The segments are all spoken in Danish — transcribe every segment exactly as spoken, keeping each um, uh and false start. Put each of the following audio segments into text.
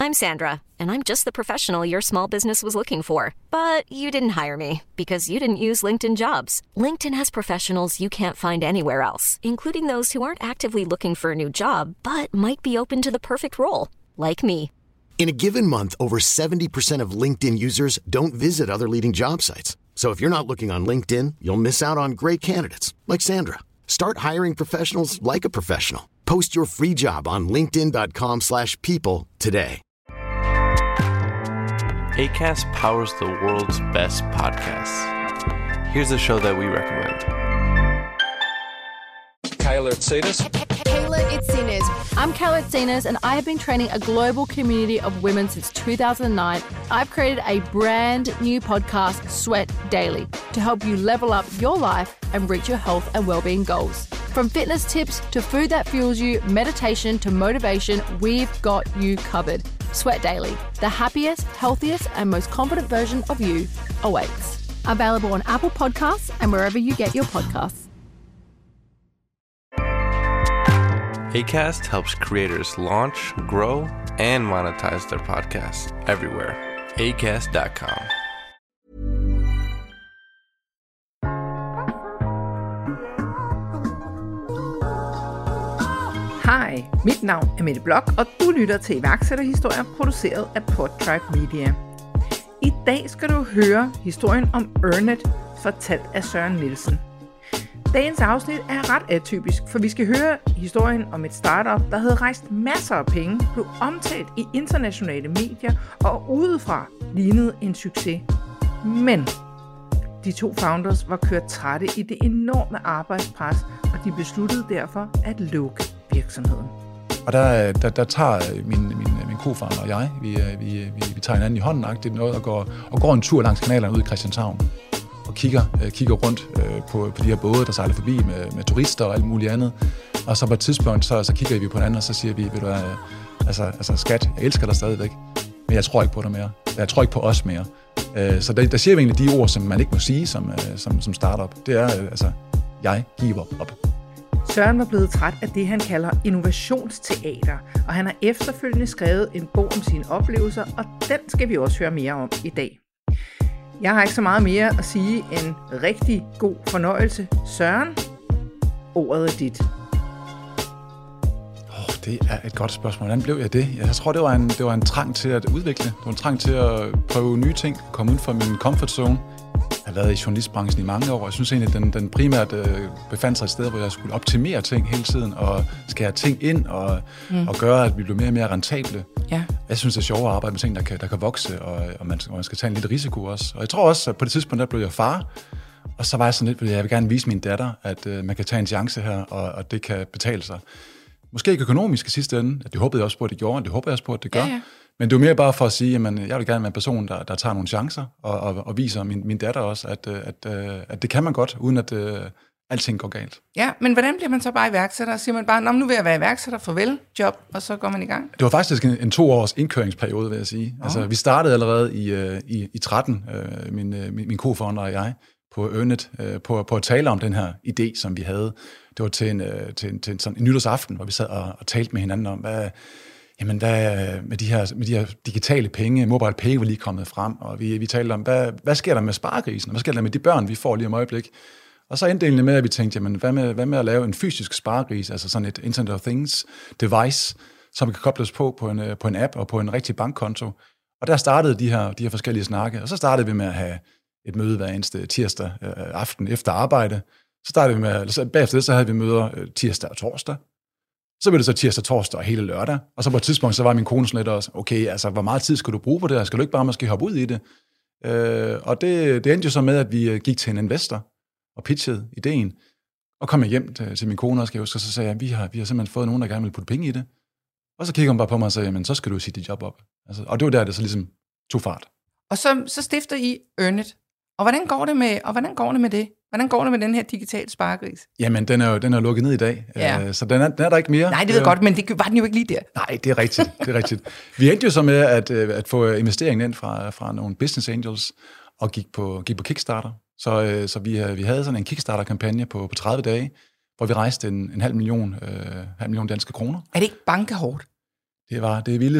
I'm Sandra, and I'm just the professional your small business was looking for. But you didn't hire me because you didn't use LinkedIn Jobs. LinkedIn has professionals you can't find anywhere else, including those who aren't actively looking for a new job, but might be open to the perfect role, like me. In a given month, over seventy percent of LinkedIn users don't visit other leading job sites. So if you're not looking on LinkedIn, you'll miss out on great candidates like Sandra. Start hiring professionals like a professional. Post your free job on linkedin dot com slash people today. Acast powers the world's best podcasts. Here's a show that we recommend. Kayla Itsinas. Kayla Itsinas. I'm Kayla Itsinas, and I have been training a global community of women since two thousand nine. I've created a brand new podcast, Sweat Daily, to help you level up your life and reach your health and well-being goals. From fitness tips to food that fuels you, meditation to motivation, we've got you covered. Sweat Daily, the happiest, healthiest, and most confident version of you awaits. Available on Apple Podcasts and wherever you get your podcasts. Acast helps creators launch, grow, and monetize their podcasts everywhere. acast dot com. Hej, mit navn er Mette Blok, og du lytter til iværksætterhistorier produceret af Podtribe Media. I dag skal du høre historien om Earnit, fortalt af Søren Nielsen. Dagens afsnit er ret atypisk, for vi skal høre historien om et startup, der havde rejst masser af penge, blev omtalt i internationale medier og udefra lignede en succes. Men de to founders var kørt trætte i det enorme arbejdspres, og de besluttede derfor at lukke virksomheden. Og der, der, der tager min, min, min co-founder og jeg, vi, vi, vi, vi tager hinanden i hånden-agtigt noget og går, og går en tur langs kanalerne ud i Christianshavn. Og kigger, kigger rundt øh, på, på de her både, der sejler forbi med, med turister og alt muligt andet. Og så på et tidspunkt, så, så kigger vi på hinanden, og så siger vi, ved du hvad, altså, altså skat, jeg elsker dig stadigvæk, men jeg tror ikke på dig mere. Jeg tror ikke på os mere. Øh, så der, der siger vi egentlig de ord, som man ikke må sige som, som, som startup. Det er, øh, altså, jeg giver op. Søren var blevet træt af det, han kalder innovationsteater, og han har efterfølgende skrevet en bog om sine oplevelser, og den skal vi også høre mere om i dag. Jeg har ikke så meget mere at sige end rigtig god fornøjelse. Søren, ordet er dit. Oh, det er et godt spørgsmål. Hvordan blev jeg det? Jeg tror, det var, en, det var en trang til at udvikle. Det var en trang til at prøve nye ting, komme ud fra min comfort zone. Jeg har været i journalistbranchen i mange år, og jeg synes egentlig, at den, den primært øh, befandt sig et sted, hvor jeg skulle optimere ting hele tiden, og skære ting ind, og, mm. og gøre, at vi blev mere og mere rentable. Ja. Jeg synes, det er sjovt at arbejde med ting, der kan, der kan vokse, og, og, man, og man skal tage en lille risiko også. Og jeg tror også, at på det tidspunkt, der blev jeg far, og så var jeg sådan lidt, at jeg vil gerne vise min datter, at øh, man kan tage en chance her, og, og det kan betale sig. Måske ikke økonomisk i sidste ende, det håbede jeg også på, at det gjorde, og det håber jeg også på, at det gør. Ja, ja. Men det er jo mere bare for at sige, at jeg vil gerne være en person, der, der tager nogle chancer, og, og, og viser min, min datter også, at, at, at det kan man godt, uden at uh, alting går galt. Ja, men hvordan bliver man så bare iværksætter? Siger man bare, Nå, nu vil jeg være iværksætter, farvel, job, og så går man i gang? Det var faktisk en, en to års indkøringsperiode, vil jeg sige. Oh. Altså, vi startede allerede i, i, i tretten, uh, min, min, min co-founder og jeg, på Earnit, uh, på, på at tale om den her idé, som vi havde. Det var til en, uh, til en, til en, sådan en nytårsaften, hvor vi sad og, og talte med hinanden om, hvad... Jamen, hvad med de her, med de her digitale penge, mobile pay var lige kommet frem, og vi, vi talte om, hvad, hvad sker der med sparegrisen, hvad sker der med de børn, vi får lige om øjeblik. Og så endte det med, at vi tænkte, jamen, hvad med, hvad med at lave en fysisk sparegris, altså sådan et Internet of Things device, som kan kobles på på en, på en app og på en rigtig bankkonto. Og der startede de her, de her forskellige snakke, og så startede vi med at have et møde hver eneste tirsdag øh, aften efter arbejde. Så startede vi med, så bagefter det, så havde vi møder øh, tirsdag og torsdag. Så blev det så tirsdag, torsdag og hele lørdag. Og så på et tidspunkt, så var min kone sådan lidt også, okay, altså, hvor meget tid skal du bruge på det her? Skal du ikke bare måske hoppe ud i det? Øh, og det, det endte jo så med, at vi gik til en investor og pitchede ideen, og kom hjem til, til min kone og skal jeg huske, og så sagde jeg, vi har, vi har simpelthen fået nogen, der gerne vil putte penge i det. Og så kigger hun bare på mig og sagde, men så skal du sige dit job op. Altså, og det var der, det så ligesom tog fart. Og så, så stifter I Earnit. Og hvordan går det med, og hvordan går det med det? Hvordan går det med den her digitale sparegris? Jamen, den er jo den er lukket ned i dag, ja. Så den er, den er der ikke mere. Nej, det ved jeg godt, men det var den jo ikke lige der. Nej, det er rigtigt. Det er rigtigt. Vi endte jo så med at, at få investeringen ind fra, fra nogle business angels, og gik på, gik på Kickstarter. Så, så vi, vi havde sådan en Kickstarter-kampagne på, på tredive dage, hvor vi rejste en, en halv million, øh, halv million danske kroner. Er det ikke bankehårdt? Det var det vildeste.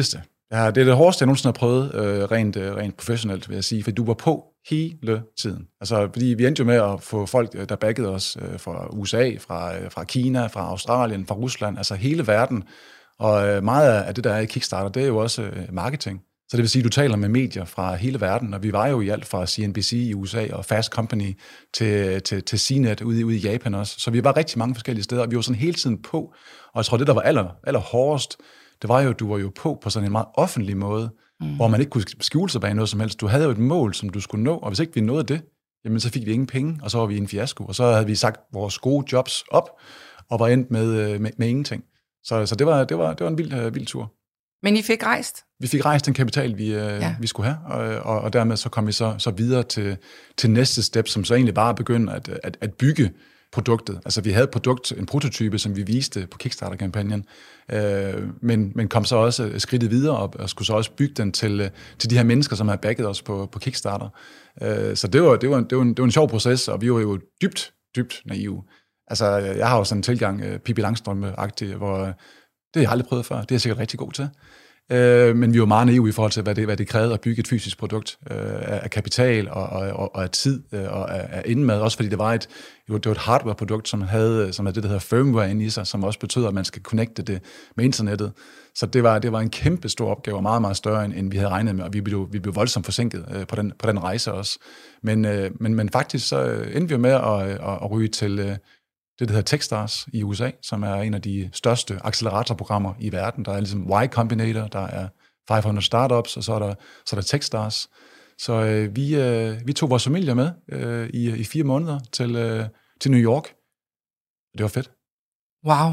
Ja, det er det hårdeste, jeg nogensinde har prøvet, øh, rent, øh, rent professionelt, vil jeg sige, for du var på hele tiden. Altså, fordi vi endte jo med at få folk, der backede os øh, fra U S A, fra, øh, fra Kina, fra Australien, fra Rusland, altså hele verden. Og øh, meget af det, der er i Kickstarter, det er jo også øh, marketing. Så det vil sige, at du taler med medier fra hele verden, og vi var jo i alt fra C N B C i U S A og Fast Company til, til, til C net ude, ude i Japan også. Så vi var rigtig mange forskellige steder, og vi var sådan hele tiden på. Og jeg tror, det, der var aller, aller hårdest, det var jo, at du var jo på på sådan en meget offentlig måde, mm. hvor man ikke kunne skjule sig bag noget som helst. Du havde jo et mål, som du skulle nå, og hvis ikke vi nåede det, jamen så fik vi ingen penge, og så var vi en fiasko, og så havde vi sagt vores gode jobs op, og var endt med, med, med ingenting. Så, så det, var, det, var, det var en vild, vild tur. Men I fik rejst? Vi fik rejst den kapital, vi, ja. vi skulle have, og, og, og dermed så kom vi så, så videre til, til næste step, som så egentlig bare begyndte at, at, at bygge produktet. Altså vi havde et produkt, en prototype, som vi viste på Kickstarter-kampagnen, øh, men, men kom så også skridtet videre op, og skulle så også bygge den til, til de her mennesker, som har backet os på, på Kickstarter. Øh, så det var, det, var en, det, var en, det var en sjov proces, og vi var jo dybt, dybt naive. Altså jeg har jo sådan en tilgang, Pippi Langstrømpe-agtig, hvor det har jeg aldrig prøvet før, det er jeg sikkert rigtig god til. Øh, men vi var meget naive i forhold til, hvad det, hvad det krævede at bygge et fysisk produkt øh, af kapital og, og, og af tid øh, og af, af indmad, også fordi det var et, det var et hardware-produkt, som havde, som havde det, der hedder firmware inde i sig, som også betød, at man skal connecte det med internettet. Så det var, det var en kæmpe stor opgave, og meget, meget større, end, end vi havde regnet med, og vi blev, vi blev voldsomt forsinket øh, på, den, på den rejse også. Men, øh, men, men faktisk så endte vi med at, at, at ryge til øh, det, der hedder Techstars i U S A, som er en af de største acceleratorprogrammer i verden. Der er ligesom Y Combinator, der er fem hundrede startups, og så er der, så er der Techstars. Så øh, vi, øh, vi tog vores familie med øh, i, i fire måneder til, øh, til New York. Det var fedt. Wow.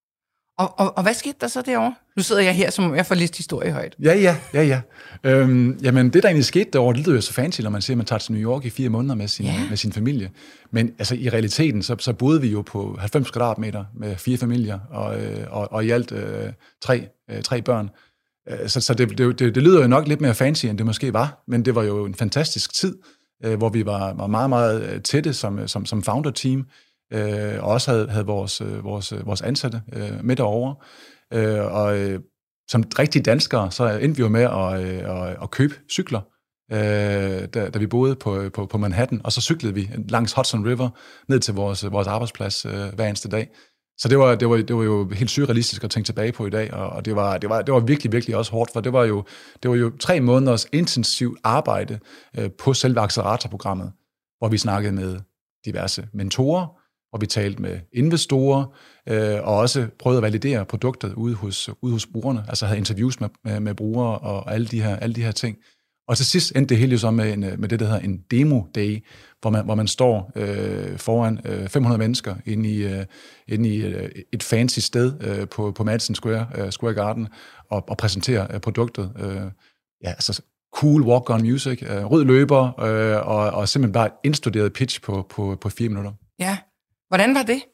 Og, og, og hvad skete der så derovre? Nu sidder jeg her, som jeg får læst historie højt. Ja, ja, ja, ja. Øhm, jamen, det der egentlig skete derovre, det lyder jo så fancy, når man siger, at man tager til New York i fire måneder med sin, yeah. med sin familie. Men altså, i realiteten, så, så boede vi jo på halvfems kvadratmeter med fire familier, og, og, og i alt øh, tre, øh, tre børn. Så, så det, det, det, det lyder jo nok lidt mere fancy, end det måske var, men det var jo en fantastisk tid, øh, hvor vi var, var meget, meget tætte som, som, som founder-team, øh, og også havde, havde vores, vores, vores ansatte øh, med derovre. Øh, og øh, som rigtige danskere, så endte vi jo med at, øh, at, at købe cykler, øh, da, da vi boede på, på, på Manhattan, og så cyklede vi langs Hudson River ned til vores, vores arbejdsplads øh, hver eneste dag. Så det var, det, var, det var jo helt surrealistisk at tænke tilbage på i dag, og det var, det var, det var virkelig, virkelig også hårdt, for det var jo, det var jo tre måneders intensivt arbejde øh, på selve acceleratorprogrammet, hvor vi snakkede med diverse mentorer, hvor vi talte med investorer, øh, og også prøvede at validere produktet ude hos, ude hos brugerne, altså havde interviews med, med, med brugere og alle de her, alle de her ting. Og til sidst endte det hele jo så med, en, med det, der hedder en demo-day, hvor man, hvor man står øh, foran øh, fem hundrede mennesker inde i, øh, inde i øh, et fancy sted øh, på, på Madison Square, øh, Square Garden og, og præsenterer øh, produktet. Øh, ja, altså cool walk-on music, øh, rød løber øh, og, og simpelthen bare et indstuderet pitch på, på, på fire minutter. Ja, hvordan var det?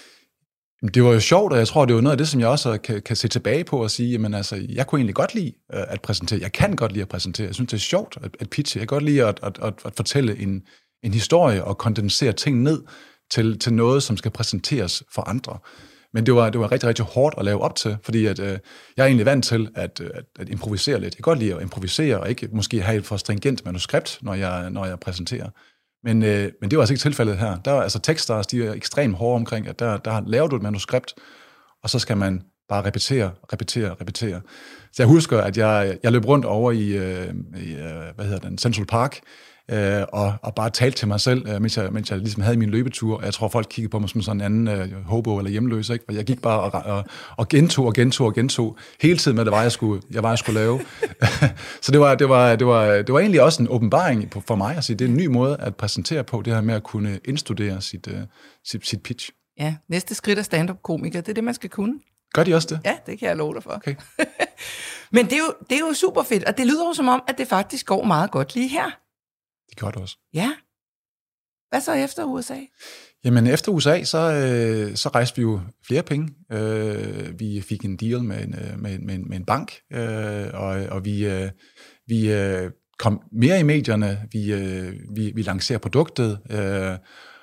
Det var jo sjovt, og jeg tror, det var noget af det, som jeg også kan, kan se tilbage på og sige, jamen altså, jeg kunne egentlig godt lide at præsentere. Jeg kan godt lide at præsentere. Jeg synes, det er sjovt at, at pitche. Jeg kan godt lide at, at, at, at fortælle en, en historie og kondensere ting ned til, til noget, som skal præsenteres for andre. Men det var, det var rigtig, rigtig hårdt at lave op til, fordi at, øh, jeg er egentlig vant til at, at, at improvisere lidt. Jeg kan godt lide at improvisere, og ikke måske have et for stringent manuskript, når jeg, når jeg præsenterer. Men, øh, men det var altså ikke tilfældet her. Der var, altså Techstars, de er ekstremt hårde omkring, at der, der laver du et manuskript, og så skal man bare repetere, repetere, repetere. Så jeg husker, at jeg, jeg løb rundt over i, øh, i hvad hedder den, Central Park, øh, og, og bare talte til mig selv, øh, mens, jeg, mens jeg ligesom havde min løbetur. Og jeg tror, folk kiggede på mig som sådan en anden øh, hobo eller hjemløs, ikke? For jeg gik bare og, og, og gentog og gentog og gentog hele tiden med, det var, jeg skulle, jeg var, jeg skulle lave. Så det var, det, var, det, var, det var egentlig også en åbenbaring for mig at sige, det er en ny måde at præsentere på, det her med at kunne indstudere sit, uh, sit, sit pitch. Ja, næste skridt er stand-up-komiker, det er det, man skal kunne. Gør de også det? Ja, det kan jeg love dig for. Okay. Men det er, jo, det er jo super fedt, og det lyder jo som om, at det faktisk går meget godt lige her. Det gør det også. Ja. Hvad så efter U S A? Jamen efter U S A, så, øh, så rejste vi jo flere penge. Øh, vi fik en deal med en, med, med, med en bank, øh, og, og vi, øh, vi øh, kom mere i medierne. Vi, øh, vi, vi lancerer produktet, øh,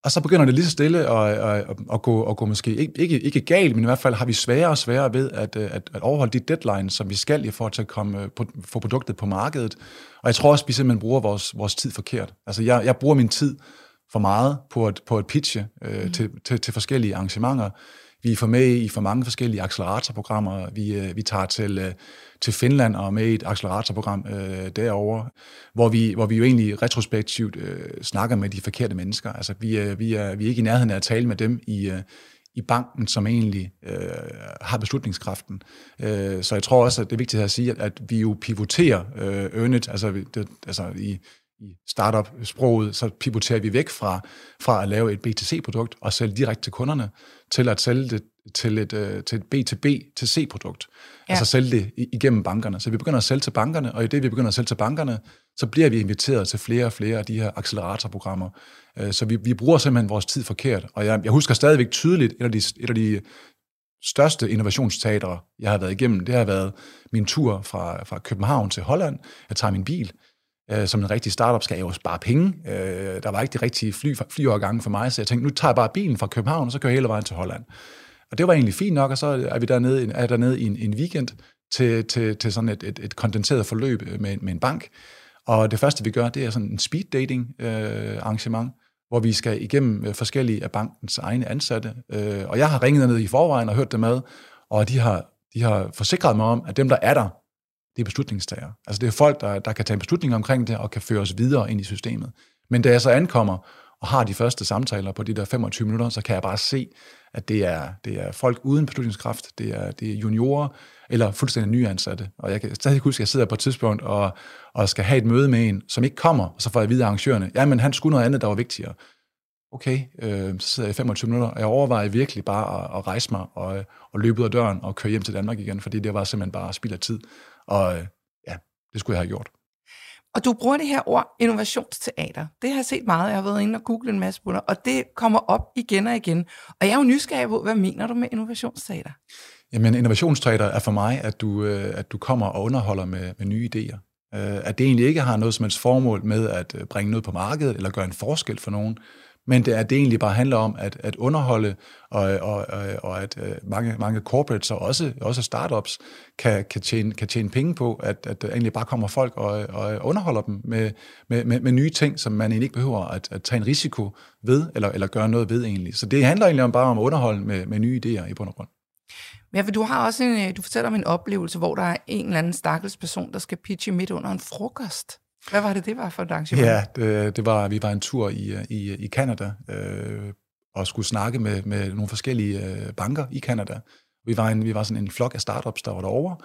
Og så begynder det lige så stille at, at, at, gå, at gå måske ikke, ikke, ikke galt, men i hvert fald har vi sværere og sværere ved at, at, at overholde de deadlines, som vi skal i forhold til at komme, få produktet på markedet. Og jeg tror også, at vi simpelthen bruger vores, vores tid forkert. Altså jeg, jeg bruger min tid for meget på at, på at pitche øh, mm. til, til, til forskellige arrangementer. Vi får med i for mange forskellige acceleratorprogrammer. Vi, øh, vi tager til, øh, til Finland og med i et acceleratorprogram øh, derovre, hvor vi, hvor vi jo egentlig retrospektivt øh, snakker med de forkerte mennesker. Altså vi, øh, vi, er, vi er ikke i nærheden af at tale med dem i, øh, i banken, som egentlig øh, har beslutningskraften. Øh, så jeg tror også, at det er vigtigt at sige, at, at vi jo pivoterer øh, Earnit, altså, det, altså i i startup-sproget, så pivoterer vi væk fra, fra at lave et B to C-produkt og sælge direkte til kunderne, til at sælge det til et, til et B to B til C-produkt. Ja. Altså sælge det igennem bankerne. Så vi begynder at sælge til bankerne, og i det, vi begynder at sælge til bankerne, så bliver vi inviteret til flere og flere af de her acceleratorprogrammer. Så vi, vi bruger simpelthen vores tid forkert. Og jeg, jeg husker stadigvæk tydeligt, et af de, et af de største innovationsteatre, jeg har været igennem, det har været min tur fra, fra København til Holland. Jeg tager min bil. Som en rigtig startup skal jeg jo spare penge. Der var ikke de rigtige fly, flyovergange for mig, så jeg tænkte, nu tager jeg bare bilen fra København, og så kører jeg hele vejen til Holland. Og det var egentlig fint nok, og så er vi dernede, er dernede i en, en weekend til, til, til sådan et, et, et kondenseret forløb med, med en bank. Og det første, vi gør, det er sådan en speed dating øh, arrangement, hvor vi skal igennem forskellige af bankens egne ansatte. Øh, og jeg har ringet ned i forvejen og hørt dem med, og de har, de har forsikret mig om, at dem, der er der, det er beslutningstagere. Altså det er folk, der, der kan tage en beslutning omkring det, og kan føre os videre ind i systemet. Men da jeg så ankommer, og har de første samtaler på de der femogtyve minutter, så kan jeg bare se, at det er, det er folk uden beslutningskraft, det er, det er juniorer, eller fuldstændig nyansatte. Og jeg kan stadig huske, at jeg sidder på et tidspunkt, og, og skal have et møde med en, som ikke kommer, og så får jeg videre arrangørerne, ja, men han skulle noget andet, der var vigtigere. Okay, øh, så sidder jeg i femogtyve minutter, og jeg overvejer virkelig bare at, at rejse mig, og, og løbe ud af døren, og køre hjem til Danmark igen, fordi det var simpelthen bare spild af tid. Og ja, det skulle jeg have gjort. Og du bruger det her ord, innovationsteater. Det har jeg set meget. Jeg har været inde og googlet en masse på det, og det kommer op igen og igen. Og jeg er jo nysgerrig på, hvad mener du med innovationsteater? Jamen, innovationsteater er for mig, at du, at du kommer og underholder med, med nye idéer. At det egentlig ikke har noget som helst formål med at bringe noget på markedet, eller gøre en forskel for nogen, men det, at det egentlig bare handler om at, at underholde, og, og, og at mange, mange corporates og også, også startups kan, kan, tjene, kan tjene penge på, at, at egentlig bare kommer folk og, og underholder dem med, med, med, med nye ting, som man egentlig ikke behøver at, at tage en risiko ved, eller, eller gøre noget ved egentlig. Så det handler egentlig om bare om at underholde med, med nye idéer i bund og grund. Ja, for du har også en, du fortæller om en oplevelse, hvor der er en eller anden stakkels person, der skal pitche midt under en frokost. Hvad var det, det var for et arrangement? Ja, det, det var, vi var en tur i, i, i Canada øh, og skulle snakke med, med nogle forskellige øh, banker i Canada. Vi var, en, vi var sådan en flok af startups, der var derovre,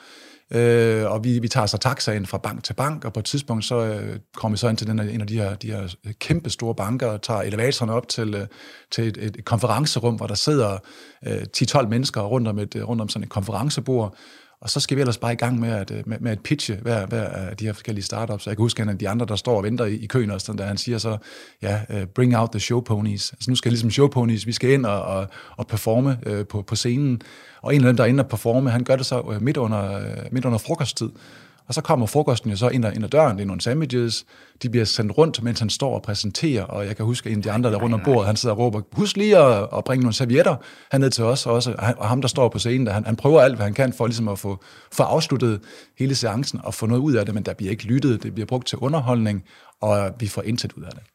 øh, og vi, vi tager så taxaen fra bank til bank, og på et tidspunkt så øh, kom vi så ind til den, en af de her, de her kæmpe store banker, og tager elevatoren op til, øh, til et, et, et konferencerum, hvor der sidder øh, ti til tolv mennesker rundt om, et, rundt om sådan et konferencebord. Og så skal vi ellers bare i gang med at, med, med at pitche hver, hver af de her forskellige startups. Jeg kan huske, at de andre, der står og venter i, i køen, og sådan, der han siger så, ja, uh, bring out the show ponies. Altså nu skal ligesom show ponies, vi skal ind og, og, og performe uh, på, på scenen. Og en af dem, der er inde og performe, han gør det så uh, midt, under, uh, midt under frokosttid. Og så kommer frokosten jo så ind ad, ind ad døren, det er nogle sandwiches, de bliver sendt rundt, mens han står og præsenterer, og jeg kan huske, at en af de andre, der rundt om bordet, han sidder og råber, husk lige at, at bringe nogle servietter herned til os også, og ham, der står på scenen, der, han, han prøver alt, hvad han kan for ligesom at få, få afsluttet hele seancen og få noget ud af det, men der bliver ikke lyttet, det bliver brugt til underholdning, og vi får intet ud af det.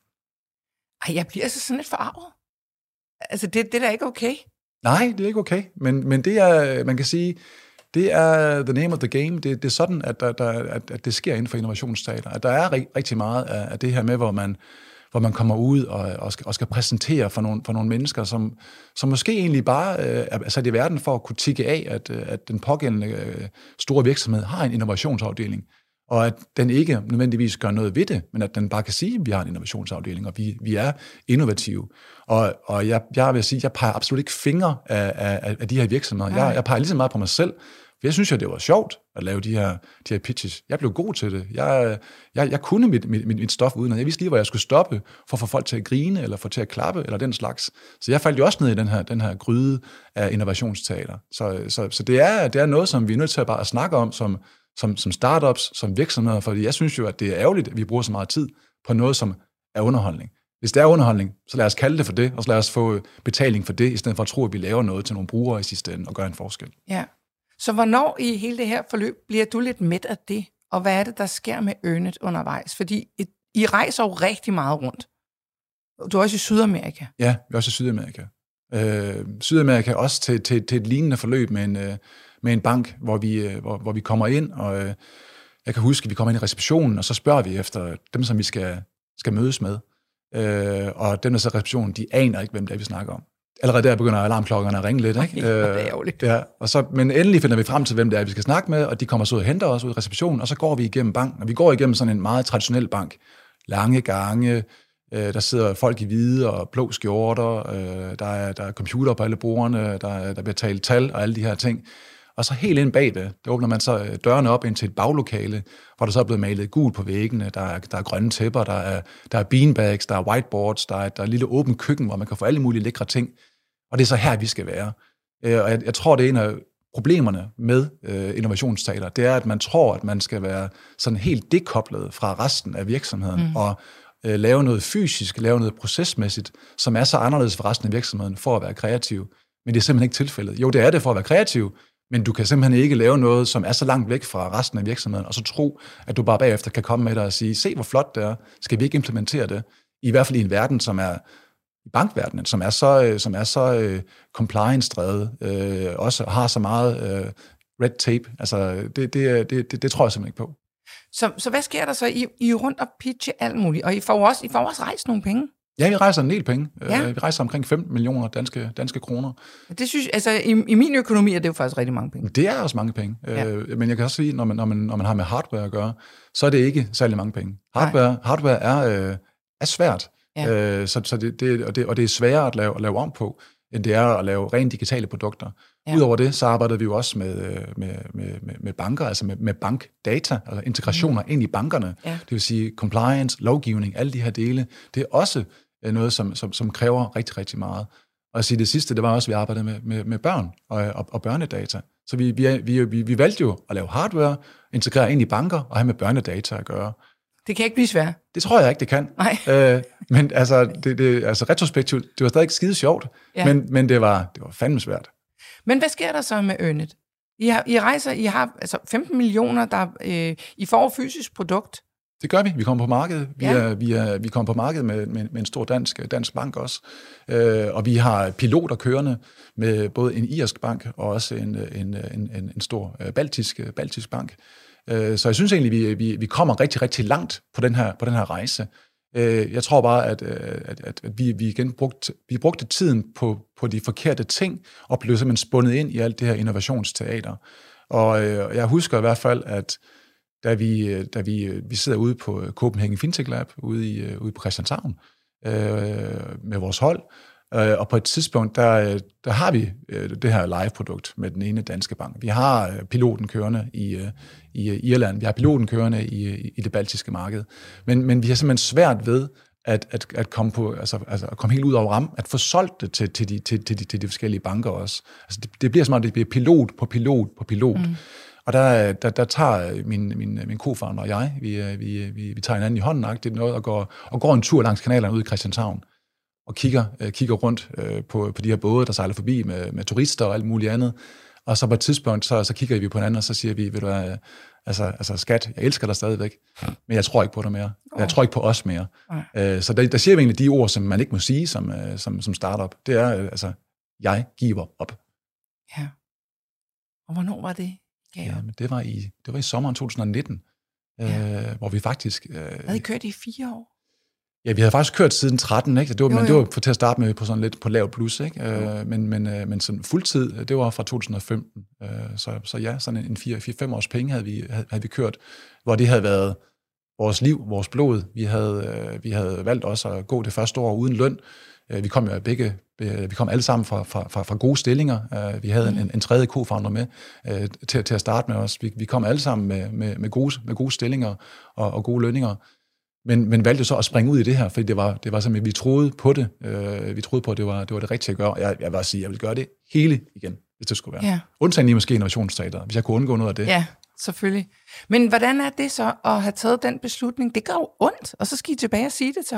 Ej, jeg bliver altså sådan lidt forarvet. Altså, det, det er da ikke okay. Nej, det er ikke okay, men, men det er, man kan sige, det er the name of the game. Det, det er sådan, at, der, der, at, at det sker inden for innovationsteater. At der er rig, rigtig meget af, af det her med, hvor man, hvor man kommer ud og, og, skal, og skal præsentere for nogle, for nogle mennesker, som, som måske egentlig bare øh, er sat i verden for at kunne tikke af, at, at den pågældende øh, store virksomhed har en innovationsafdeling, og at den ikke nødvendigvis gør noget ved det, men at den bare kan sige, at vi har en innovationsafdeling, og vi, vi er innovative. Og, og jeg, jeg vil sige, jeg peger absolut ikke fingre af, af, af de her virksomheder. Jeg, jeg peger lige så meget på mig selv, for jeg synes jo, det var sjovt at lave de her, de her pitches. Jeg blev god til det. Jeg, jeg, jeg kunne mit, mit, mit stof uden, og jeg vidste lige, hvor jeg skulle stoppe for at få folk til at grine, eller få til at klappe, eller den slags. Så jeg faldt jo også ned i den her, den her gryde af innovationsteater. Så, så, så det, er, det er noget, som vi er nødt til at bare at snakke om, som Som, som startups, som virksomheder, fordi jeg synes jo, at det er ærgerligt, at vi bruger så meget tid på noget, som er underholdning. Hvis det er underholdning, så lad os kalde det for det, og så lad os få betaling for det, i stedet for at tro, at vi laver noget til nogle brugere i sidste ende og gør en forskel. Ja. Så hvornår i hele det her forløb bliver du lidt mæt af det? Og hvad er det, der sker med Earn-It undervejs? Fordi et, I rejser jo rigtig meget rundt. Du er også i Sydamerika. Ja, vi er også i Sydamerika. Øh, Sydamerika også til, til, til et lignende forløb med en, med en bank, hvor vi, hvor, hvor vi kommer ind, og øh, jeg kan huske, at vi kommer ind i receptionen, og så spørger vi efter dem, som vi skal, skal mødes med. Øh, og dem, der så receptionen, de aner ikke, hvem det er, vi snakker om. Allerede der begynder alarmklokkerne at ringe lidt, ikke? Ej, det er ærgerligt. Ja, og så, men endelig finder vi frem til, hvem det er, vi skal snakke med, og de kommer så ud og henter os ud i receptionen, og så går vi igennem banken, og vi går igennem sådan en meget traditionel bank. Lange gange, øh, der sidder folk i hvide og blå skjorter, øh, der, er, der er computer på alle bordene, der, der bliver talt tal og alle de her ting. Og så helt ind bag det, der åbner man så dørene op ind til et baglokale, hvor der så er blevet malet gult på væggene, der er, der er grønne tæpper, der er, der er beanbags, der er whiteboards, der er, der er et lille åbent køkken, hvor man kan få alle mulige lækre ting. Og det er så her, vi skal være. Og jeg, jeg tror, det er en af problemerne med øh, innovationsteater, det er, at man tror, at man skal være sådan helt dekoblet fra resten af virksomheden, mm. og øh, lave noget fysisk, lave noget procesmæssigt, som er så anderledes for resten af virksomheden, for at være kreativ. Men det er simpelthen ikke tilfældet. Jo, det er det for at være kreativ, men du kan simpelthen ikke lave noget, som er så langt væk fra resten af virksomheden, og så tro, at du bare bagefter kan komme med det og sige, se hvor flot det er, skal vi ikke implementere det? I hvert fald i en verden, som er i bankverdenen, som er så, som er så uh, compliance-drevet, uh, også har så meget uh, red tape. Altså, det, det, det, det, det tror jeg simpelthen ikke på. Så, så hvad sker der så? I, I er rundt og pitche alt muligt, og I får også, I får også rejst nogle penge? Ja, vi rejser en del penge. Ja. Vi rejser omkring femten millioner danske, danske kroner. Det synes, altså, i, i min økonomi er det jo faktisk rigtig mange penge. Det er også mange penge. Ja. Men jeg kan også sige, når man, når, man, når man har med hardware at gøre, så er det ikke særlig mange penge. Hardware, hardware er, øh, er svært, ja. øh, så, så det, det, og, det, og det er sværere at lave, at lave om på, end det er at lave rent digitale produkter. Ja. Udover det, så arbejder vi jo også med, med, med, med banker, altså med, med bankdata, altså integrationer mm. ind i bankerne. Ja. Det vil sige compliance, lovgivning, alle de her dele. Det er også noget, som, som, som kræver rigtig, rigtig meget. Og at sige det sidste, det var også, at vi arbejdede med, med, med børn og, og, og børnedata. Så vi, vi, vi, vi, vi valgte jo at lave hardware, integrere ind i banker og have med børnedata at gøre. Det kan ikke blive svært. Det tror jeg ikke, det kan. Nej. Øh, men altså, det, det, altså retrospektivt, det var stadig skide sjovt, ja. men, men det var, det var fandme svært. Men hvad sker der så med Earn-It? I, har, I rejser, I har altså femten millioner, der øh, I får fysisk produkt. Det gør vi. Vi kommer på markedet. Vi, ja. er, vi, er, vi kommer på markedet med, med, med en stor dansk, dansk bank også. Øh, og vi har piloter kørende med både en irsk bank og også en, en, en, en, en stor baltisk, baltisk bank. Øh, så jeg synes egentlig, vi, vi, vi kommer rigtig, rigtig langt på den her, på den her rejse. Øh, jeg tror bare, at, at, at, at vi, vi igen brugte, vi brugte tiden på, på de forkerte ting, og blev simpelthen spundet ind i alt det her innovationsteater. Og øh, jeg husker i hvert fald, at da vi, da vi, vi sidder ude på Copenhagen Fintech Lab, ude, i, ude på Christianshavn, øh, med vores hold, øh, og på et tidspunkt, der, der har vi øh, det her live-produkt med den ene danske bank. Vi har øh, piloten kørende i, øh, i Irland, vi har piloten kørende i, i det baltiske marked, men, men vi har simpelthen svært ved at, at, at, komme, på, altså, altså, at komme helt ud over rammen, at få solgt det til, til, de, til, til, de, til de forskellige banker også. Altså, det, det bliver som om, det bliver pilot på pilot på pilot. Mm. Og der, der, der tager min, min, min co-founder og jeg, vi, vi, vi, vi tager hinanden i hånden, det er noget, og går, og går en tur langs kanalerne ude i Christianshavn, og kigger, kigger rundt på, på de her både, der sejler forbi med, med turister og alt muligt andet. Og så på et tidspunkt, så, så kigger vi på hinanden, og så siger vi, ved du hvad, altså, altså skat, jeg elsker dig stadigvæk, men jeg tror ikke på dig mere. Jeg tror ikke på os mere. Oh. Så der, der siger vi egentlig de ord, som man ikke må sige som, som, som startup. Det er, altså, jeg giver op. Ja. Og hvornår var det? Ja, men det var i det var i sommeren to tusind nitten, ja. øh, hvor vi faktisk øh, havde I kørt i fire år? Ja, vi havde faktisk kørt siden tretten, ikke? Det var, jo, men det var for til at starte med på sådan lidt på lavt plus, ikke? Øh, men men øh, men sådan fuldtid, det var fra to tusind femten. Øh, så så ja, sådan en fire fem års penge havde vi havde, havde vi kørt, hvor det havde været vores liv, vores blod. Vi havde øh, vi havde valgt også at gå det første år uden løn. Vi kom jo begge, vi kom alle sammen fra, fra, fra gode stillinger. Vi havde en, en tredje co-founder med til, til at starte med os. Vi, vi kom alle sammen med, med, med, gode, med gode stillinger og, og gode lønninger. Men, men valgte så at springe ud i det her, fordi det var, det var simpelthen, vi troede på det. Vi troede på, at det var det, var det rigtige at gøre. Jeg, jeg vil også sige, at jeg vil gøre det hele igen, hvis det skulle være. Ja. Undtagen lige måske innovationsteater, hvis jeg kunne undgå noget af det. Ja, selvfølgelig. Men hvordan er det så at have taget den beslutning? Det gør jo ondt, og så skal I tilbage og sige det til holdet.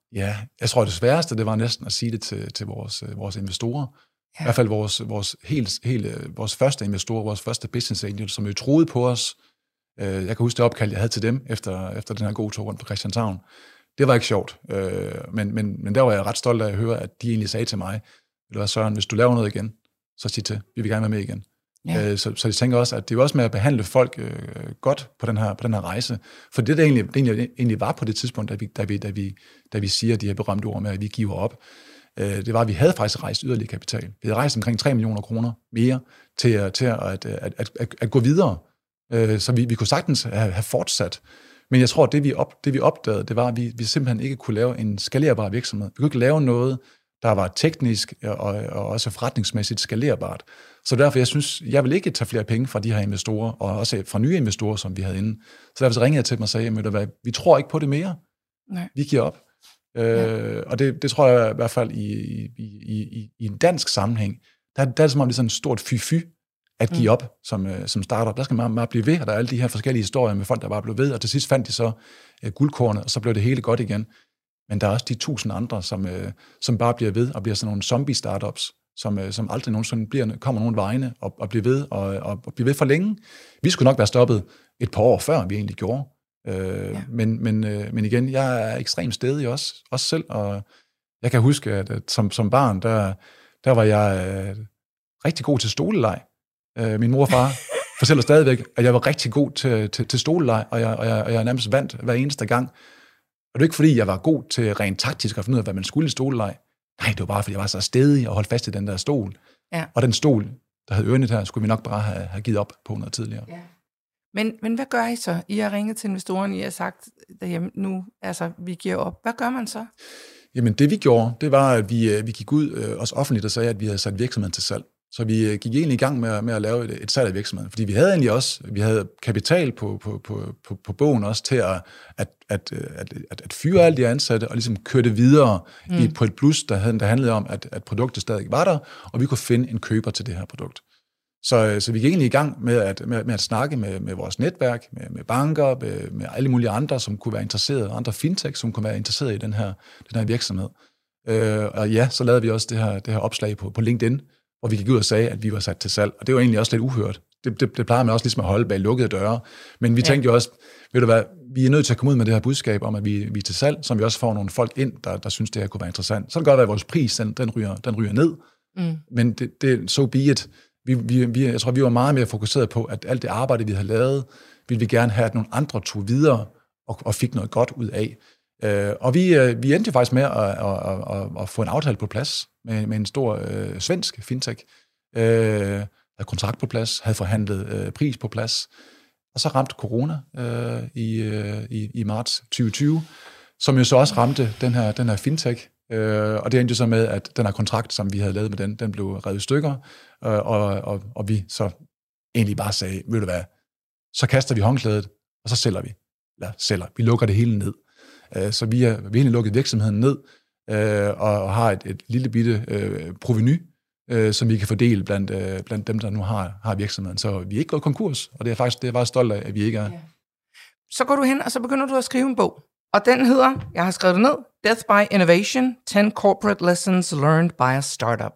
Ja, jeg tror, det sværeste, det var næsten at sige det til, til vores, vores investorer. Ja. I hvert fald vores, vores, helt, helt, vores første investorer, vores første business angel, som jo troede på os. Jeg kan huske det opkald, jeg havde til dem, efter, efter den her gode tur rundt på Christianshavn. Det var ikke sjovt, men, men, men der var jeg ret stolt af at høre, at de egentlig sagde til mig, ved du hvad, Søren, hvis du laver noget igen, så sig til, vi vil gerne være med igen. Ja. Så, så jeg tænker også, at det er også med at behandle folk øh, godt på den her, på den her rejse. For det, der egentlig, det egentlig, egentlig var på det tidspunkt, da vi, da vi, da vi, da vi siger de her berømte ord med, at vi giver op, øh, det var, at vi havde faktisk rejst yderligere kapital. Vi havde rejst omkring tre millioner kroner mere til, til at, at, at, at, at gå videre. Øh, så vi, vi kunne sagtens have, have fortsat. Men jeg tror, at det vi, op, det vi opdagede, det var, at vi, vi simpelthen ikke kunne lave en skalerbar virksomhed. Vi kunne ikke lave noget, der var teknisk og, og også forretningsmæssigt skalerbart. Så derfor, jeg synes, jeg vil ikke tage flere penge fra de her investorer, og også fra nye investorer, som vi havde inde. Så derfor så ringede jeg til dem og sagde, vi tror ikke på det mere. Nej. Vi giver op. Ja. Øh, og det, det tror jeg i hvert fald i, i, i, i en dansk sammenhæng, der, der er det som om, det er sådan et stort fy-fy at give op som, som startup. Der skal man bare blive ved, og der er alle de her forskellige historier med folk, der bare blev ved, og til sidst fandt de så uh, guldkornet, og så blev det hele godt igen. Men der er også de tusind andre, som, uh, som bare bliver ved, og bliver sådan nogle zombie-startups, som, uh, som aldrig nogensinde bliver, kommer nogen vegne, og, og bliver ved, og, og, og bliver ved for længe. Vi skulle nok være stoppet et par år før, vi egentlig gjorde. Uh, ja. men, men, uh, men igen, jeg er ekstremt stedig også, også selv, og jeg kan huske, at, at som, som barn, der, der var jeg uh, rigtig god til stoleleg. Min mor og far fortæller stadigvæk, at jeg var rigtig god til, til, til stoleleg, og jeg, og, jeg, og jeg nærmest vandt hver eneste gang. Og det er ikke, fordi jeg var god til rent taktisk at finde ud af, hvad man skulle i stoleleg. Nej, det var bare, fordi jeg var så stedig og holdt fast i den der stol. Ja. Og den stol, der havde Earnet her, skulle vi nok bare have, have givet op på noget tidligere. Ja. Men, men hvad gør I så? I har ringet til investorerne, I har sagt derhjemme nu, altså vi giver op. Hvad gør man så? Jamen det vi gjorde, det var, at vi, vi gik ud øh, også offentligt og sagde, at vi havde sat virksomheden til salg. Så vi gik egentlig i gang med, med at lave et, et salg af virksomheden, fordi vi havde egentlig også, vi havde kapital på, på, på, på, på bogen også til at, at, at, at, at, at fyre alle de ansatte og ligesom køre det videre mm. i, på et plus, der, havde, der handlede om, at, at produktet stadig var der, og vi kunne finde en køber til det her produkt. Så, så vi gik egentlig i gang med at, med, med at snakke med, med vores netværk, med, med banker, med, med alle mulige andre, som kunne være interesserede, andre fintech, som kunne være interesserede i den her, den her virksomhed. Øh, og ja, så lavede vi også det her, det her opslag på, på LinkedIn, hvor vi gik ud og sagde, at vi var sat til salg. Og det var egentlig også lidt uhørt. Det, det, det plejer man også ligesom at holde bag lukkede døre. Men vi ja. tænkte jo også, ved du hvad, vi er nødt til at komme ud med det her budskab om, at vi, vi er til salg, så vi også får nogle folk ind, der, der synes, det her kunne være interessant. Så kan det godt være, at vores pris, den, den, ryger, den ryger ned. Mm. Men det, det so be it. Vi, vi, vi, jeg tror, vi var meget mere fokuseret på, at alt det arbejde, vi havde lavet, ville vi gerne have, at nogle andre tog videre og, og fik noget godt ud af. Uh, og vi, uh, vi endte faktisk med at, at, at, at få en aftale på plads med, med en stor uh, svensk fintech. Uh, havde kontrakt på plads, havde forhandlet uh, pris på plads. Og så ramte corona uh, i, uh, i, i marts tyve tyve, som jo så også ramte den her, den her fintech. Uh, og det endte jo så med, at den her kontrakt, som vi havde lavet med den, den blev revet i stykker. Uh, og, og, og vi så egentlig bare sagde, ved du hvad, så kaster vi håndklædet, og så sælger vi. Eller sælger, vi lukker det hele ned. Så vi har, vi har egentlig lukket virksomheden ned øh, og har et, et lille bitte øh, provenu, øh, som vi kan fordele blandt, øh, blandt dem, der nu har, har virksomheden. Så vi er ikke gået konkurs, og det er faktisk det er jeg bare stolt af, at vi ikke er. Ja. Så går du hen, og så begynder du at skrive en bog. Og den hedder, jeg har skrevet det ned, Death by Innovation, ten Corporate Lessons Learned by a Startup.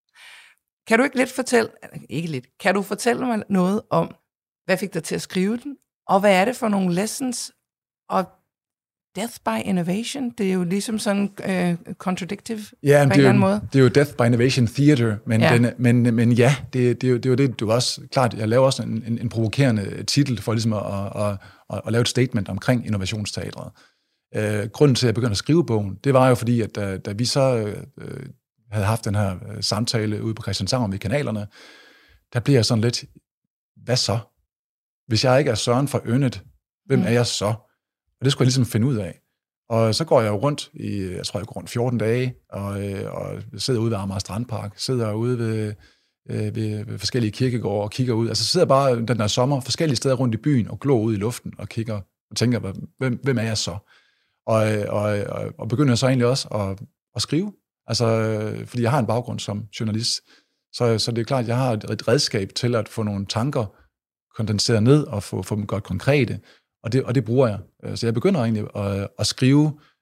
Kan du ikke lidt fortælle, ikke lidt, kan du fortælle mig noget om, hvad fik dig til at skrive den, og hvad er det for nogle lessons, og Death by Innovation, det er jo ligesom sådan uh, contradictive ja, på en eller anden måde. Det er jo Death by Innovation Theater, men ja, den, men, men ja det, det, er jo, det er jo det, du også, klart, jeg laver også en, en, en provokerende titel for ligesom at, at, at, at lave et statement omkring innovationsteatret. Uh, grunden til, at jeg begyndte at skrive bogen, det var jo fordi, at da, da vi så uh, havde haft den her uh, samtale ude på Christianshavn med kanalerne, der bliver jeg sådan lidt, hvad så? Hvis jeg ikke er Søren fra Earnet, hvem mm. er jeg så? Og det skulle jeg ligesom finde ud af. Og så går jeg jo rundt i, jeg tror, jeg går rundt fjorten dage, og, og sidder ude ved Amager Strandpark, sidder ude ved, ved, ved forskellige kirkegårde og kigger ud. Altså sidder bare den der sommer forskellige steder rundt i byen og glor ud i luften og kigger og tænker, hvem, hvem er jeg så? Og, og, og, og begynder så egentlig også at, at skrive. Altså, fordi jeg har en baggrund som journalist. Så, så det er klart, at jeg har et redskab til at få nogle tanker kondenseret ned og få, få dem godt konkrete. Og det, og det bruger jeg. Så jeg begynder egentlig at, at skrive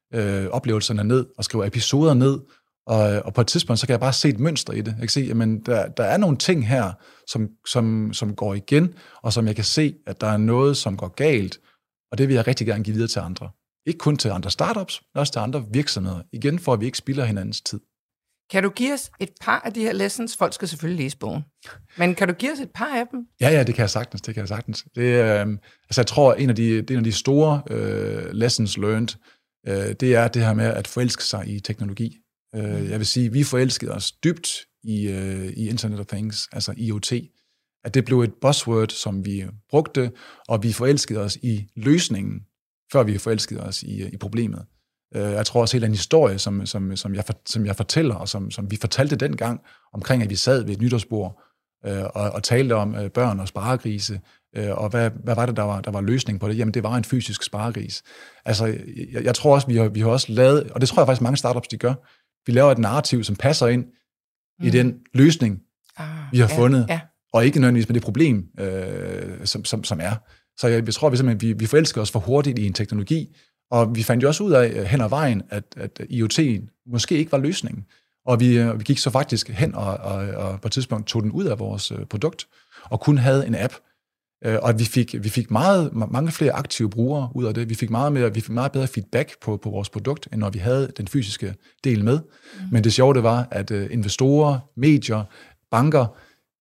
øh, oplevelserne ned, og skriver episoder ned, og, og på et tidspunkt, så kan jeg bare se et mønster i det. Jeg kan se, at der, der er nogle ting her, som, som, som går igen, og som jeg kan se, at der er noget, som går galt, og det vil jeg rigtig gerne give videre til andre. Ikke kun til andre startups, men også til andre virksomheder. Igen, for at vi ikke spilder hinandens tid. Kan du give os et par af de her lessons? Folk skal selvfølgelig læse bogen. Men kan du give os et par af dem? Ja, ja, det kan jeg sagtens. Det kan jeg sagtens. Det, øh, altså, jeg tror, en af de, en af de store øh, lessons learned, øh, det er det her med at forelske sig i teknologi. Øh, jeg vil sige, vi forelskede os dybt i, øh, i Internet of Things, altså I O T. At det blev et buzzword, som vi brugte, og vi forelskede os i løsningen, før vi forelskede os i, i problemet. Jeg tror også helt en historie, som, som, som, jeg, som jeg fortæller, og som, som vi fortalte dengang, omkring at vi sad ved et nytårsbord øh, og, og talte om øh, børn og sparegrise, øh, og hvad, hvad var det, der var, der var løsning på det? Jamen, det var en fysisk sparegris. Altså, jeg, jeg tror også, vi har, vi har også lavet, og det tror jeg faktisk mange startups, de gør, vi laver et narrativ, som passer ind mm. i den løsning, ah, vi har ja, fundet, ja. Og ikke nødvendigvis med det problem, øh, som, som, som er. Så jeg, jeg tror, vi simpelthen, vi, vi forelsker os for hurtigt i en teknologi, og vi fandt jo også ud af hen ad vejen, at, at I O T'en måske ikke var løsningen. Og vi, vi gik så faktisk hen og, og, og på et tidspunkt tog den ud af vores produkt, og kun havde en app. Og vi fik, vi fik meget, mange flere aktive brugere ud af det. Vi fik meget, mere, vi fik meget bedre feedback på, på vores produkt, end når vi havde den fysiske del med. Mm. Men det sjove det var, at investorer, medier, banker,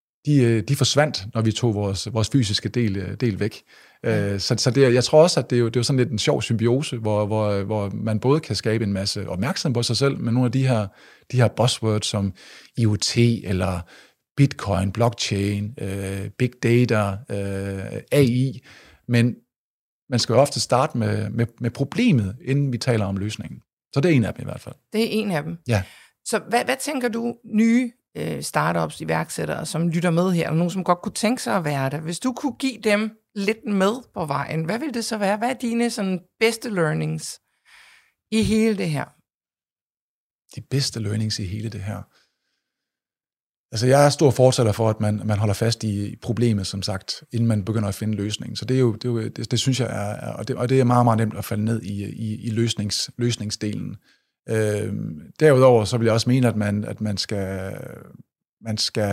de, de forsvandt, når vi tog vores, vores fysiske del, del væk. Mm. Så, så det, jeg tror også, at det er, jo, det er jo sådan lidt en sjov symbiose, hvor, hvor, hvor man både kan skabe en masse opmærksomhed på sig selv, men nogle af de her, de her buzzwords som I O T eller Bitcoin, blockchain, øh, big data, øh, A I, men man skal jo ofte starte med, med, med problemet, inden vi taler om løsningen. Så det er en af dem i hvert fald. Det er en af dem. Ja. Så hvad, hvad tænker du nye øh, startups, iværksættere, som lytter med her, og nogen, som godt kunne tænke sig at være der, hvis du kunne give dem lidt med på vejen, hvad vil det så være? Hvad er dine sådan, bedste learnings i hele det her? De bedste learnings i hele det her? Altså, jeg er stor fortaler for, at man, man holder fast i problemet, som sagt, inden man begynder at finde løsningen. Så det er jo, det, er jo, det, det synes jeg er, og det, og det er meget, meget nemt at falde ned i, i, i løsnings, løsningsdelen. Øh, derudover så vil jeg også mene, at man, at man skal, man skal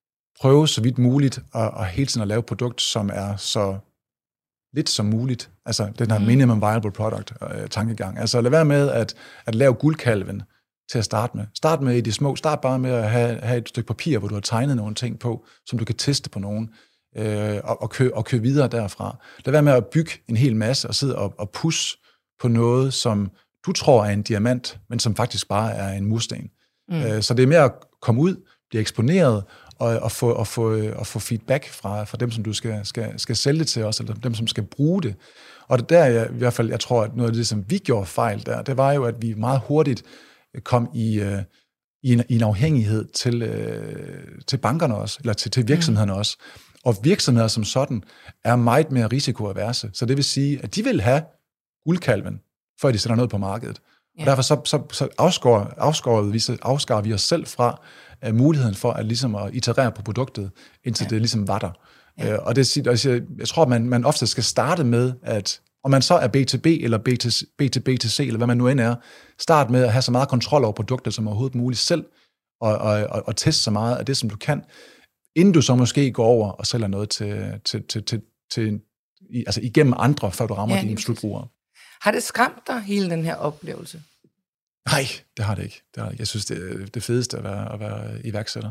prøve så vidt muligt at, at hele tiden at lave et produkt, som er så lidt som muligt. Altså den her minimum viable product øh, tankegang. Altså lad være med at, at lave guldkalven til at starte med. Start med i de små. Start bare med at have, have et stykke papir, hvor du har tegnet nogle ting på, som du kan teste på nogen, øh, og, og, køre, og køre videre derfra. Lad være med at bygge en hel masse og sidde og, og push på noget, som du tror er en diamant, men som faktisk bare er en mursten. Mm. Øh, så det er mere at komme ud, blive eksponeret, og, og, få, og, få, og få feedback fra, fra dem, som du skal, skal, skal sælge det til os, eller dem, som skal bruge det. Og det der, jeg, i hvert fald, jeg tror, at noget af det, som vi gjorde fejl der, det var jo, at vi meget hurtigt kom i, uh, i, en, i en afhængighed til, uh, til bankerne også, eller til, til virksomhederne mm. også. Og virksomheder som sådan er meget mere risikoaverse. Så det vil sige, at de vil have guldkalven, før de sætter noget på markedet. Ja. Og derfor så, så, så afskår, afskår vi, afskar vi os selv fra uh, muligheden for at, ligesom at iterere på produktet, indtil ja. det ligesom var der. Ja. Uh, og det, altså, jeg tror, at man, man ofte skal starte med, at om man så er B to B eller B to B to B to C, eller hvad man nu end er, start med at have så meget kontrol over produktet som overhovedet muligt selv, og, og, og, og teste så meget af det, som du kan, inden du så måske går over og sælger noget til, til, til, til, til altså igennem andre, før du rammer ja, dine slutbrugere. Har det skræmt dig, hele den her oplevelse? Nej, det har det ikke. Det har det ikke. Jeg synes, det er det fedeste at være, at være iværksætter.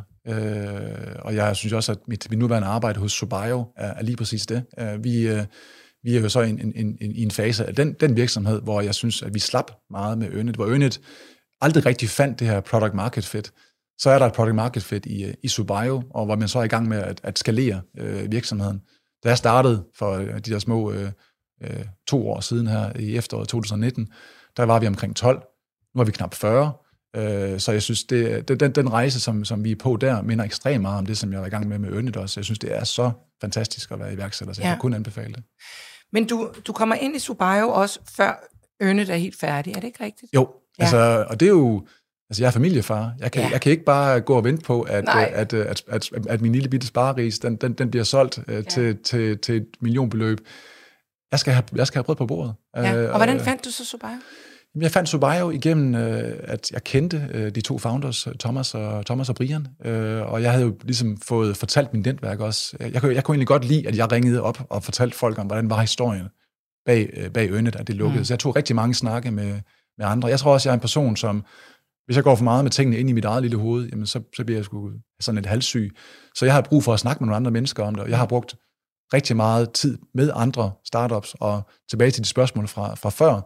Øh, og jeg synes også, at mit, mit nuværende arbejde hos Subio er, er lige præcis det. Øh, vi... Øh, Vi er jo så i en, en, en, en, en fase af den, den virksomhed, hvor jeg synes, at vi slap meget med Earnit, hvor Earnit aldrig rigtig fandt det her product market fit. Så er der et product market fit i, i Subio, og hvor man så er i gang med at, at skalere øh, virksomheden. Da jeg startede for de der små øh, øh, to år siden her i efteråret to tusind nitten, der var vi omkring tolv. Nu er vi knap fyrre. Øh, så jeg synes, det, det, den, den rejse, som, som vi er på der, minder ekstremt meget om det, som jeg var i gang med med Earnit også. Jeg synes, det er så fantastisk at være iværksætter, så jeg ja. kan kun anbefale det. Men du, du kommer ind i Subio også, før Earnit er helt færdig, er det ikke rigtigt? Jo, ja. altså, og det er jo, altså jeg er familiefar, jeg kan, ja. jeg kan ikke bare gå og vente på, at, at, at, at, at, at min lille bitte spareris, den, den, den bliver solgt ja. til, til, til et millionbeløb. Jeg skal have, jeg skal have brød på bordet. Ja. Og hvordan fandt du så Subio? Jeg fandt Subayo igennem, øh, at jeg kendte øh, de to founders, Thomas og, Thomas og Brian, øh, og jeg havde jo ligesom fået fortalt min netværk også. Jeg, jeg, jeg kunne egentlig godt lide, at jeg ringede op og fortalte folk om, hvordan var historien bag, øh, bag Earnet, at det lukkede. Mm. Så jeg tog rigtig mange snakke med, med andre. Jeg tror også, jeg er en person, som, hvis jeg går for meget med tingene ind i mit eget lille hoved, jamen så, så bliver jeg sgu sådan lidt halssyg. Så jeg har brug for at snakke med nogle andre mennesker om det, og jeg har brugt rigtig meget tid med andre startups, og tilbage til de spørgsmål fra, fra før,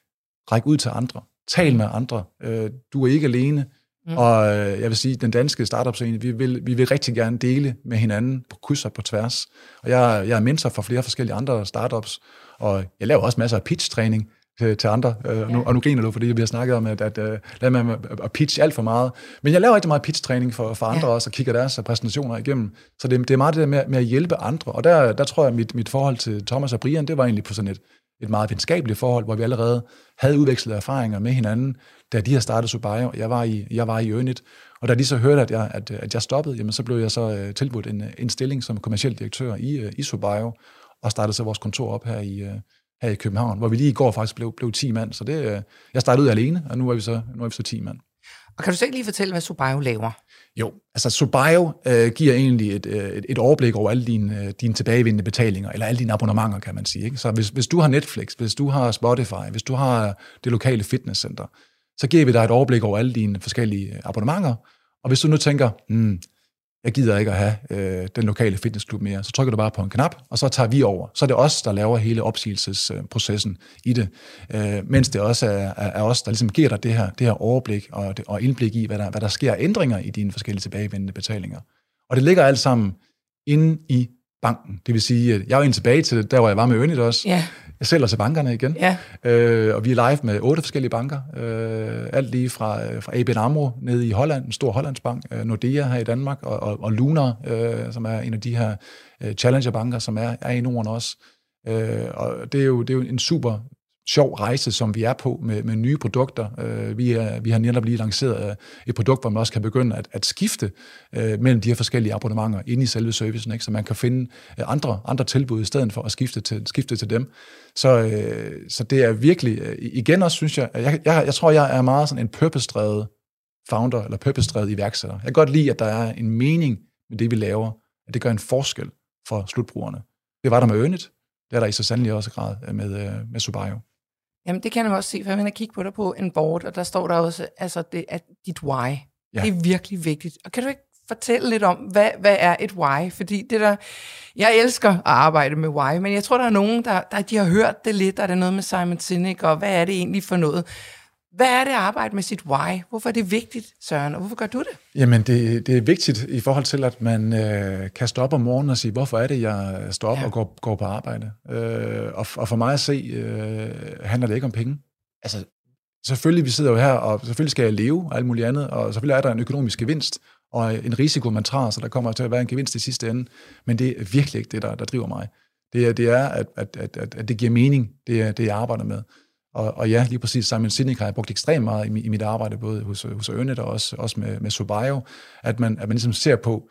ræk ud til andre, tal med andre, øh, du er ikke alene, mm. og øh, jeg vil sige, den danske startup-scene, vi vil, vi vil rigtig gerne dele med hinanden på kryds og på tværs, og jeg, jeg er mentor for flere forskellige andre startups, og jeg laver også masser af pitch-træning til, til andre, øh, ja. nu, og nu griner du, fordi vi har snakket om, at, at, at lad mig at pitch alt for meget, men jeg laver rigtig meget pitch-træning for, for andre ja. også, og kigger deres præsentationer igennem, så det, det er meget det der med, med at hjælpe andre, og der, der tror jeg, at mit, mit forhold til Thomas og Brian, det var egentlig på sådan et et meget venskabeligt forhold, hvor vi allerede havde udvekslet erfaringer med hinanden, da de havde startet Subayo, og jeg var i, jeg var i Earnet. Og da de så hørte, at jeg, at, at jeg stoppede, jamen, så blev jeg så uh, tilbudt en, en stilling som kommerciel direktør i, uh, i Subayo, og startede så vores kontor op her i, uh, her i København, hvor vi lige i går faktisk blev, blev ti mand. Så det, uh, jeg startede ud alene, og nu er vi så, nu er vi så ti mand. Og kan du så ikke lige fortælle, hvad Subayo laver? Jo, altså Subayo øh, giver egentlig et, et, et overblik over alle dine, dine tilbagevendende betalinger, eller alle dine abonnementer, kan man sige. Ikke? Så hvis, hvis du har Netflix, hvis du har Spotify, hvis du har det lokale fitnesscenter, så giver vi dig et overblik over alle dine forskellige abonnementer. Og hvis du nu tænker, hmm, jeg gider ikke at have øh, den lokale fitnessklub mere, så trykker du bare på en knap, og så tager vi over. Så er det os, der laver hele opsigelsesprocessen i det, øh, mens det også er, er os, der ligesom giver dig det her, det her overblik og, det, og indblik i, hvad der, hvad der sker ændringer i dine forskellige tilbagevendende betalinger. Og det ligger alt sammen inde i banken. Det vil sige, at jeg er jo tilbage til der, hvor jeg var med Earnet også. Ja. Jeg sælger til bankerne igen, ja. øh, og vi er live med otte forskellige banker. Øh, alt lige fra, fra A B N AMRO nede i Holland, en stor hollandsbank, øh, Nordea her i Danmark, og, og, og Lunar, øh, som er en af de her øh, challengerbanker, som er, er i Norden også. Øh, og det er, jo, det er jo en super sjov rejse, som vi er på med, med nye produkter. Øh, vi, er, vi har netop lige lanceret et produkt, hvor man også kan begynde at, at skifte øh, mellem de her forskellige abonnementer inde i selve servicen, ikke? Så man kan finde andre, andre tilbud i stedet for at skifte til, skifte til dem. Så, øh, så det er virkelig, øh, igen også synes jeg, jeg, jeg, jeg tror, jeg er meget sådan en purpose-drevet founder, eller purpose-drevet iværksætter. Jeg kan godt lide, at der er en mening med det, vi laver, at det gør en forskel for slutbrugerne. Det var der med Earnet, det er der i så sandelig også grad med, med Subayo. Jamen, det kan jeg også se, for jeg vil kigge på dig på en board, og der står der også, altså, det er dit why. Ja. Det er virkelig vigtigt. Og kan du ikke fortælle lidt om, hvad, hvad er et why? Fordi det der, jeg elsker at arbejde med why, men jeg tror, der er nogen, der, der de har hørt det lidt, og det er noget med Simon Sinek, og hvad er det egentlig for noget? Hvad er det at arbejde med sit why? Hvorfor er det vigtigt, Søren, og hvorfor gør du det? Jamen, det, det er vigtigt i forhold til, at man øh, kan stå op om morgenen og sige, hvorfor er det, jeg står op ja. og går, går på arbejde? Øh, og, og for mig at se, øh, handler det ikke om penge. Altså, selvfølgelig, vi sidder jo her, og selvfølgelig skal jeg leve og alt muligt andet, og selvfølgelig er der en økonomisk gevinst, og en risiko, man tager, så der kommer til at være en gevinst i sidste ende, men det er virkelig ikke det, der, der driver mig. Det er, det er at, at, at, at det giver mening, det er det, jeg arbejder med. Og, og ja, lige præcis Simon Sinek har jeg brugt ekstremt meget i, i mit arbejde, både hos, hos Earnet og også, også med, med Subayo, at man, at man ligesom ser på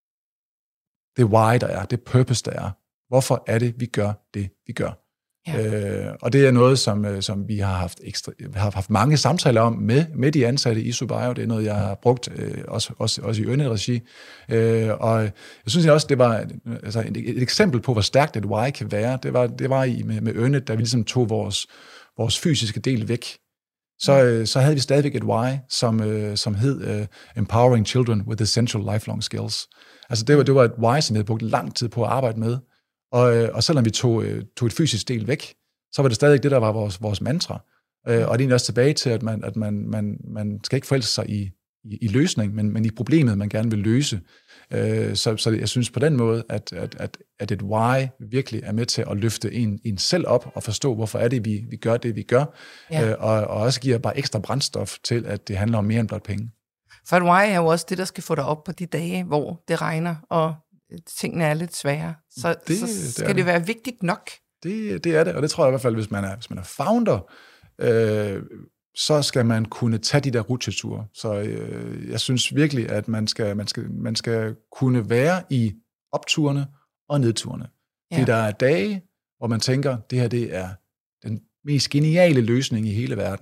det why, der er, det purpose, der er. Hvorfor er det, vi gør det, vi gør? Ja. Øh, og det er noget, som, som vi har haft, ekstra, har haft mange samtaler om med, med de ansatte i Subayo. Det er noget, jeg har brugt øh, også, også, også i Earnet-regi. Øh, og jeg synes også, det var altså, et, et eksempel på, hvor stærkt et why kan være. Det var, det var i, med, med Earnet, da vi ligesom tog vores vores fysiske del væk, så, øh, så havde vi stadigvæk et why, som, øh, som hed øh, Empowering Children with Essential Lifelong Skills. Altså det var, det var et why, som jeg havde brugt lang tid på at arbejde med, og, øh, og selvom vi tog, øh, tog et fysisk del væk, så var det stadig det, der var vores, vores mantra. Øh, og det er egentlig også tilbage til, at man, at man, man, man skal ikke forelske sig i, i, i løsning, men, men i problemet, man gerne vil løse. Så, så jeg synes på den måde, at, at, at, at et why virkelig er med til at løfte en, en selv op og forstå, hvorfor er det, vi, vi gør det, vi gør, ja. og, og også giver bare ekstra brændstof til, at det handler om mere end blot penge. For et why er jo også det, der skal få dig op på de dage, hvor det regner, og tingene er lidt svære. Så, det, så skal det, det være vigtigt nok. Det, det er det, og det tror jeg i hvert fald, hvis man er, hvis man er founder, øh, så skal man kunne tage de der rutsjeture. Så øh, jeg synes virkelig, at man skal, man, skal, man skal kunne være i opturene og nedturene. Ja. Fordi der er dage, hvor man tænker, det her det er den mest geniale løsning i hele verden.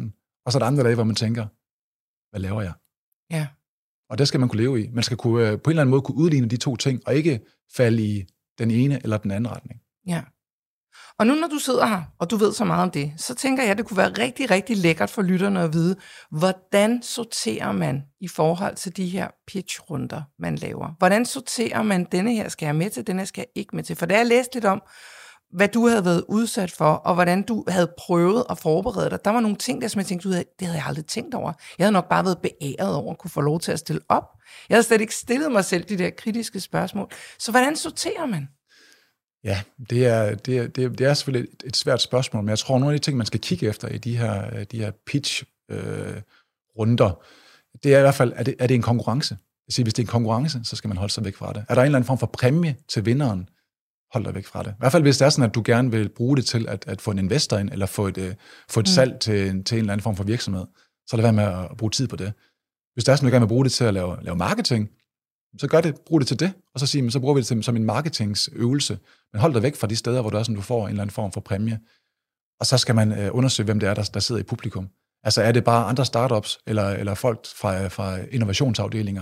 Og så er der andre dage, hvor man tænker, hvad laver jeg? Ja. Og det skal man kunne leve i. Man skal kunne, på en eller anden måde kunne udligne de to ting, og ikke falde i den ene eller den anden retning. Ja. Og nu når du sidder her, og du ved så meget om det, så tænker jeg, at det kunne være rigtig, rigtig lækkert for lytterne at vide, hvordan sorterer man i forhold til de her pitch-runder, man laver? Hvordan sorterer man, denne her skal jeg med til, denne her skal jeg ikke med til? For da jeg læste lidt om, hvad du havde været udsat for, og hvordan du havde prøvet at forberede dig, der var nogle ting, der som jeg tænkte, det havde jeg aldrig tænkt over. Jeg havde nok bare været beæret over at kunne få lov til at stille op. Jeg havde slet ikke stillet mig selv de der kritiske spørgsmål. Så hvordan sorterer man? Ja, det er, det er, det er, det er selvfølgelig et, et svært spørgsmål, men jeg tror, nogle af de ting, man skal kigge efter i de her, de her pitch-runder, øh, det er i hvert fald, er det, er det en konkurrence? Jeg siger, hvis det er en konkurrence, så skal man holde sig væk fra det. Er der en eller anden form for præmie til vinderen? Hold dig væk fra det. I hvert fald, hvis det er sådan, at du gerne vil bruge det til at, at få en investor ind, eller få et, uh, få et mm. salg til, til en eller anden form for virksomhed, så lad være med at bruge tid på det. Hvis det er sådan, at du gerne vil bruge det til at lave, lave marketing, så gør det, brug det til det, og så sige, men så bruger vi det til, som en marketingsøvelse. Men hold dig væk fra de steder, hvor du, er sådan, du får en eller anden form for præmie. Og så skal man uh, undersøge, hvem det er, der, der sidder i publikum. Altså er det bare andre startups, eller, eller folk fra, fra innovationsafdelinger,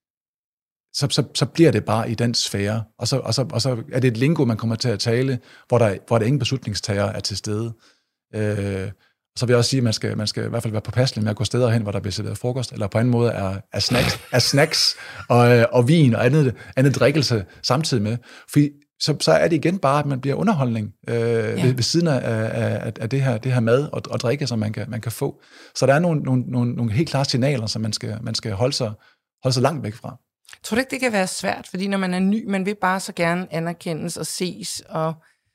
Så, så, så bliver det bare i den sfære, og så, og, så, og så er det et lingo, man kommer til at tale, hvor der, hvor der ingen beslutningstager er til stede. Øh, så vil jeg også sige, at man skal, man skal i hvert fald være påpasselig med at gå steder hen, hvor der bliver serveret frokost, eller på anden måde er, er snacks, er snacks og, og vin og andet, andet drikkelse samtidig med. Fordi så, så er det igen bare, at man bliver underholdning øh, ja. ved, ved siden af, af, af det, her, det her mad og, og drikke, som man kan, man kan få. Så der er nogle, nogle, nogle, nogle helt klare signaler, som man skal, man skal holde, sig, holde sig langt væk fra. Tror du ikke, det kan være svært? Fordi når man er ny, man vil bare så gerne anerkendes og ses. Og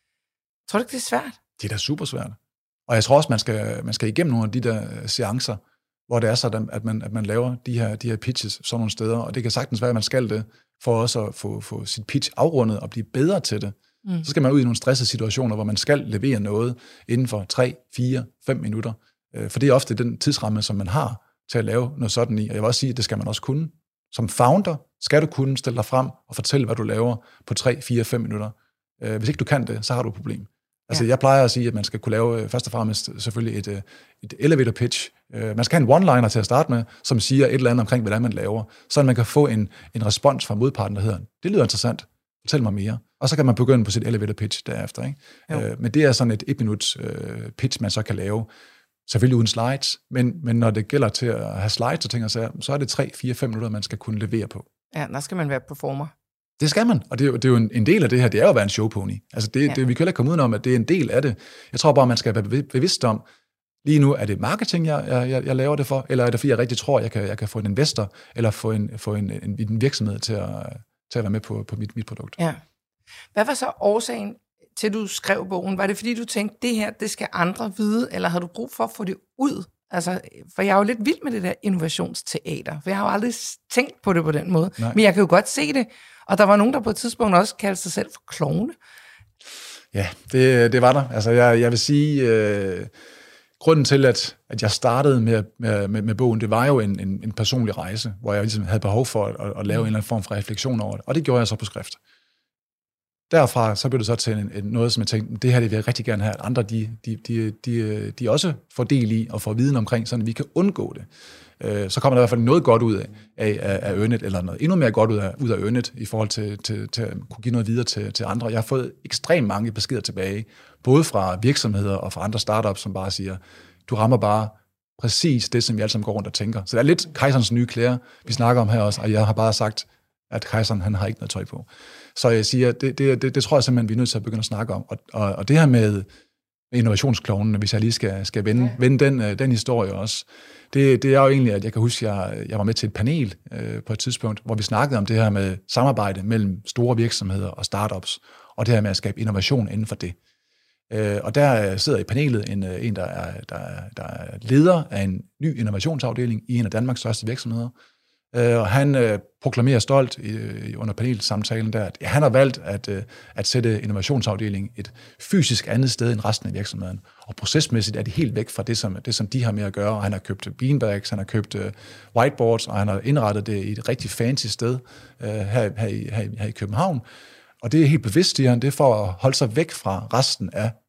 tror du ikke, det er svært? Det er da super svært. Og jeg tror også, man skal, man skal igennem nogle af de der seancer, hvor det er sådan, at man, at man laver de her, de her pitches sådan nogle steder. Og det kan sagtens være, at man skal det, for også at få, få sit pitch afrundet og blive bedre til det. Mm. Så skal man ud i nogle stressede situationer, hvor man skal levere noget inden for tre, fire, fem minutter. For det er ofte den tidsramme, som man har til at lave noget sådan i. Og jeg vil også sige, at det skal man også kunne. Som founder skal du kunne stille dig frem og fortælle, hvad du laver på tre, fire, fem minutter. Hvis ikke du kan det, så har du et problem. Altså, ja. Jeg plejer at sige, at man skal kunne lave først og fremmest selvfølgelig et, et elevator pitch. Man skal have en one-liner til at starte med, som siger et eller andet omkring, hvad man laver, så man kan få en, en respons fra modparten, der hedder, det lyder interessant, fortæl mig mere. Og så kan man begynde på sit elevator pitch derefter. Ikke? Men det er sådan et et-minuts pitch, man så kan lave. Selvfølgelig uden slides, men, men når det gælder til at have slides og ting og sager, så er det tre, fire, fem minutter, man skal kunne levere på. Ja, der skal man være performer. Det skal man, og det er jo, det er jo en, en del af det her, det er jo at være en showpony. Altså det, ja. det, vi kan heller ikke komme udenom, at det er en del af det. Jeg tror bare, man skal være bevidst om, lige nu er det marketing, jeg, jeg, jeg laver det for, eller er det fordi, jeg rigtig tror, jeg kan, jeg kan få en investor, eller få en, få en, en, en virksomhed til at, til at være med på, på mit, mit produkt. Ja. Hvad var så årsagen til, du skrev bogen? Var det fordi, du tænkte, det her, det skal andre vide, eller havde du brug for at få det ud? Altså, for jeg er jo lidt vild med det der innovationsteater, for jeg har jo aldrig tænkt på det på den måde. Nej. Men jeg kan jo godt se det, og der var nogen, der på et tidspunkt også kaldte sig selv for klovne. Ja, det, det var der. Altså, jeg, jeg vil sige, øh, grunden til, at, at jeg startede med, med, med, med bogen, det var jo en, en, en personlig rejse, hvor jeg ligesom havde behov for at, at, at lave en eller anden form for refleksion over det, og det gjorde jeg så på skrift. Derfra så blev det så til en, en, noget, som jeg tænkte, det her det vil jeg rigtig gerne have, at andre de, de, de, de, de også får del i og får viden omkring, så vi kan undgå det. Så kommer der i hvert fald noget godt ud af, af, af Earnet, eller noget endnu mere godt ud af, ud af Earnet, i forhold til, til, til at kunne give noget videre til, til andre. Jeg har fået ekstremt mange beskeder tilbage, både fra virksomheder og fra andre startups, som bare siger, du rammer bare præcis det, som vi alle sammen går rundt og tænker. Så det er lidt kejserens nye klæder, vi snakker om her også, og jeg har bare sagt, at kejseren, han har ikke noget tøj på. Så jeg siger, det, det, det, det tror jeg simpelthen, vi er nødt til at begynde at snakke om. Og, og, og det her med innovationsklovnen, hvis jeg lige skal, skal vende, ja. vende den, den historie også, det, det er jo egentlig, at jeg kan huske, at jeg, jeg var med til et panel øh, på et tidspunkt, hvor vi snakkede om det her med samarbejde mellem store virksomheder og startups, og det her med at skabe innovation inden for det. Øh, og der sidder i panelet en, en der, er, der, er, der er leder af en ny innovationsafdeling i en af Danmarks største virksomheder, og han øh, proklamerer stolt øh, under panelsamtalen der, at ja, han har valgt at, øh, at sætte innovationsafdelingen et fysisk andet sted end resten af virksomheden. Og procesmæssigt er det helt væk fra det som, det, som de har med at gøre. Og han har købt beanbags, han har købt øh, whiteboards, og han har indrettet det i et rigtig fancy sted øh, her, her, i, her, her i København. Og det er helt bevidst, siger han, det er for at holde sig væk fra resten af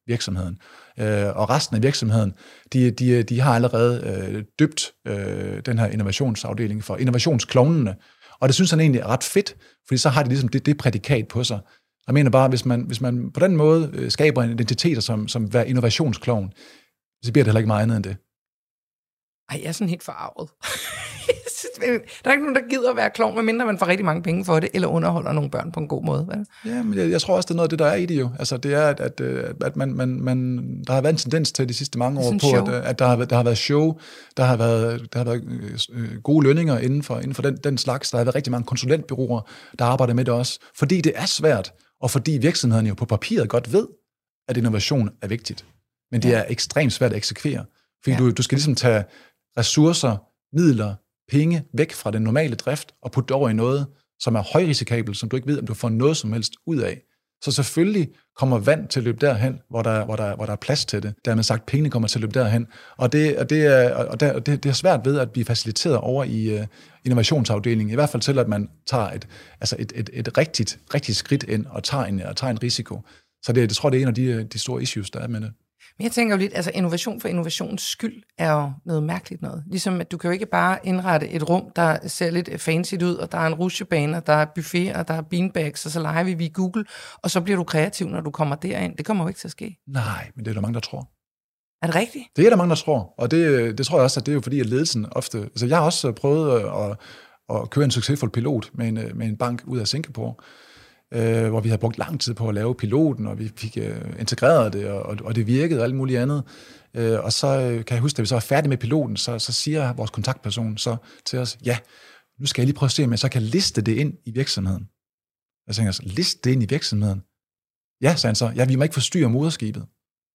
virksomheden. Øh, og resten af virksomheden, de, de, de har allerede øh, døbt øh, den her innovationsafdeling for innovationsklovnene. Og det synes han egentlig er ret fedt, fordi så har de ligesom det, det prædikat på sig. Jeg mener bare, hvis man, hvis man på den måde øh, skaber en identitet som, som være innovationsklovn, så bliver det heller ikke meget andet end det. Ej, jeg er sådan helt forarvet. Der er ikke nogen, der gider at være klovn, medmindre man får rigtig mange penge for det, eller underholder nogle børn på en god måde. Vel? Ja, men jeg, jeg tror også, det er noget af det, der er i det jo. Altså, det er, at, at, at man, man, man, der har været en tendens til de sidste mange år på, at, at der, har, der har været show, der har været, der har været gode lønninger inden for, inden for den, den slags. Der har været rigtig mange konsulentbureauer, der arbejder med det også. Fordi det er svært, og fordi virksomhederne jo på papiret godt ved, at innovation er vigtigt. Men det ja. er ekstremt svært at eksekvere. Fordi ja. du, du skal ligesom tage ressourcer, midler, penge væk fra den normale drift og putte over i noget, som er højrisikabelt, som du ikke ved, om du får noget som helst ud af. Så selvfølgelig kommer vand til at løbe derhen, hvor der, hvor der, hvor der er plads til det. Dermed sagt, pengene kommer til at løbe derhen. Og det, og det, er, og der, og det, det er svært ved at blive faciliteret over i uh, innovationsafdelingen. I hvert fald til, at man tager et, altså et, et, et rigtigt, rigtigt skridt ind og tager en, og tager en risiko. Så det, det tror jeg, det er en af de, de store issues, der er med det. Men jeg tænker jo lidt, altså innovation for innovations skyld er jo noget mærkeligt noget. Ligesom at du kan jo ikke bare indrette et rum, der ser lidt fancy ud, og der er en rutsjebane, og der er buffet, og der er beanbags, og så leger vi via Google, og så bliver du kreativ, når du kommer derind. Det kommer jo ikke til at ske. Nej, men det er der mange, der tror. Er det rigtigt? Det er der mange, der tror, og det, det tror jeg også, at det er jo fordi, at ledelsen ofte... Altså jeg har også prøvet at, at køre en succesfuld pilot med en, med en bank ud af Singapore, Øh, hvor vi havde brugt lang tid på at lave piloten, og vi fik øh, integreret det, og, og det virkede og alt muligt andet. Øh, og så øh, kan jeg huske, at vi så er færdige med piloten, så, så siger vores kontaktperson så til os, ja, nu skal jeg lige prøve at se, om jeg så kan liste det ind i virksomheden. Jeg tænker så, liste det ind i virksomheden? Ja, sagde han så, ja, vi må ikke forstyrre moderskibet.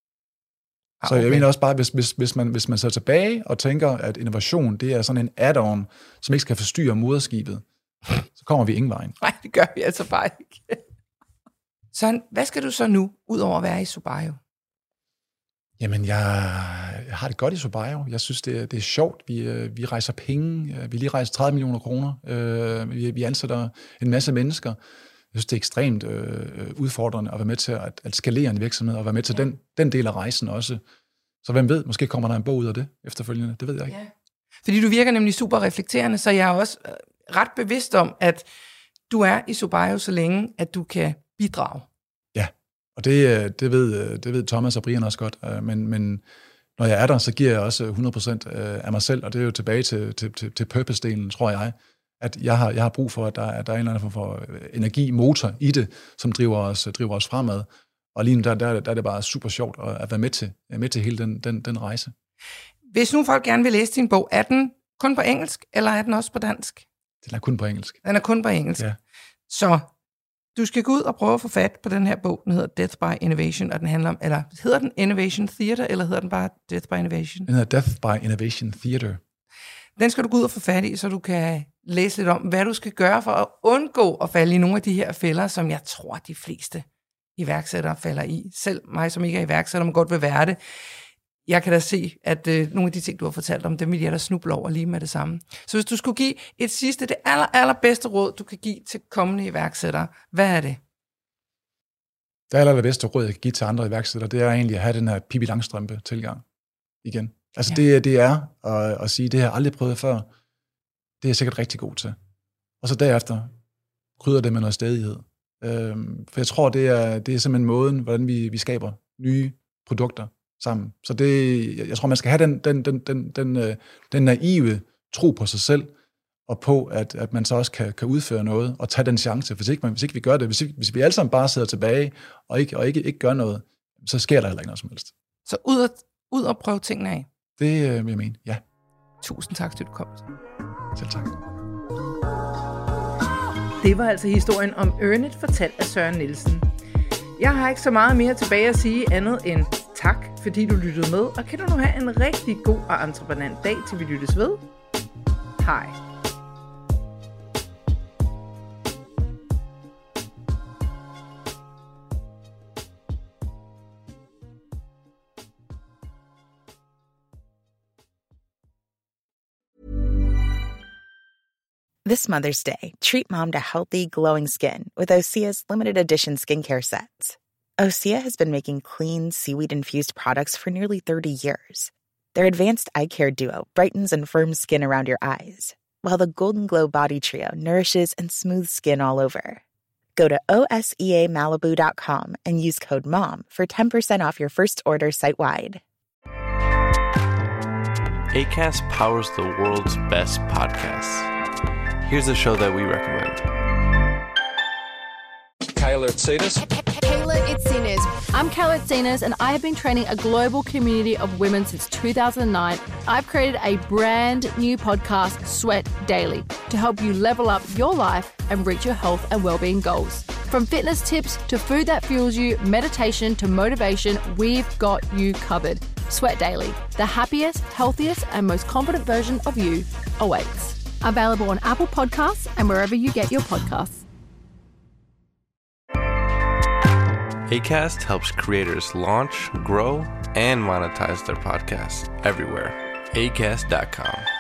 Så jeg mener også bare, hvis, hvis, hvis, man, hvis man så tilbage og tænker, at innovation, det er sådan en add-on, som ikke skal forstyrre moderskibet, så kommer vi ingen vejen. Nej, det gør vi altså bare ikke. Så hvad skal du så nu, udover at være i Subayo? Jamen, jeg, jeg har det godt i Subayo. Jeg synes, det er, det er sjovt. Vi, vi rejser penge. Vi lige rejser tredive millioner kroner. Vi, vi ansætter en masse mennesker. Jeg synes, det er ekstremt øh, udfordrende at være med til at, at skalere en virksomhed, og være med til ja. den, den del af rejsen også. Så hvem ved, måske kommer der en bog ud af det efterfølgende. Det ved jeg ikke. Ja. Fordi du virker nemlig super reflekterende, så jeg er også ret bevidst om, at du er i Subayo så længe, at du kan bidrage. Ja, og det, det, ved, det ved Thomas og Brian også godt, men, men når jeg er der, så giver jeg også hundrede procent af mig selv, og det er jo tilbage til, til, til, til purpose-delen, tror jeg, at jeg har, jeg har brug for, at der, at der er en eller anden form for energimotor i det, som driver os, driver os fremad, og lige nu der, der, der er det bare super sjovt at være med til, med til hele den, den, den rejse. Hvis nu folk gerne vil læse din bog, er den kun på engelsk, eller er den også på dansk? Den er kun på engelsk. Den er kun på engelsk. Ja. Så du skal gå ud og prøve at få fat på den her bog, den hedder Death by Innovation, og den handler om, eller hedder den Innovation Theater, eller hedder den bare Death by Innovation? Den hedder Death by Innovation Theater. Den skal du gå ud og få fat i, så du kan læse lidt om, hvad du skal gøre for at undgå at falde i nogle af de her fælder, som jeg tror, de fleste iværksættere falder i. Selv mig, som ikke er iværksætter, må godt vil være det. Jeg kan da se, at øh, nogle af de ting, du har fortalt om, dem vil jeg da snuble over lige med det samme. Så hvis du skulle give et sidste, det aller, allerbedste råd, du kan give til kommende iværksættere, hvad er det? Det aller, allerbedste råd, jeg kan give til andre iværksættere, det er egentlig at have den her Pippi Langstrømpe-tilgang igen. Altså ja. det, det er at, at sige, det har jeg aldrig prøvet før, det er jeg sikkert rigtig god til. Og så derefter krydder det med noget stædighed. Øhm, for jeg tror, det er, det er simpelthen måden, hvordan vi, vi skaber nye produkter sammen. Så det, jeg tror, man skal have den, den, den, den, den, den naive tro på sig selv, og på, at, at man så også kan, kan udføre noget, og tage den chance. Hvis ikke, man, hvis ikke vi gør det, hvis, ikke, hvis vi alle sammen bare sidder tilbage, og ikke, og ikke, ikke gør noget, så sker der heller ikke noget som helst. Så ud og, ud og prøve tingene af? Det vil jeg mene, ja. Tusind tak, fordi du kom. Selv tak. Det var altså historien om Earn It, fortalt af Søren Nielsen. Jeg har ikke så meget mere tilbage at sige andet end tak, fordi du lyttede med, og kan du nu have en rigtig god og entreprenant dag, til vi lyttes ved. Hej. This Mother's Day, treat mom to healthy, glowing skin with Osea's limited edition skincare sets. Osea has been making clean, seaweed-infused products for nearly thirty years. Their advanced eye care duo brightens and firms skin around your eyes, while the Golden Glow Body Trio nourishes and smooths skin all over. Go to O S E A Malibu dot com and use code MOM for ten percent off your first order site-wide. Acast powers the world's best podcasts. Here's a show that we recommend. Kayla Itsinas. Kayla Itsinas. I'm Kayla Itsinas, and I have been training a global community of women since two thousand nine. I've created a brand new podcast, Sweat Daily, to help you level up your life and reach your health and well-being goals. From fitness tips to food that fuels you, meditation to motivation, we've got you covered. Sweat Daily, the happiest, healthiest, and most confident version of you awaits. Available on Apple Podcasts and wherever you get your podcasts. Acast helps creators launch, grow, and monetize their podcasts everywhere. Acast dot com.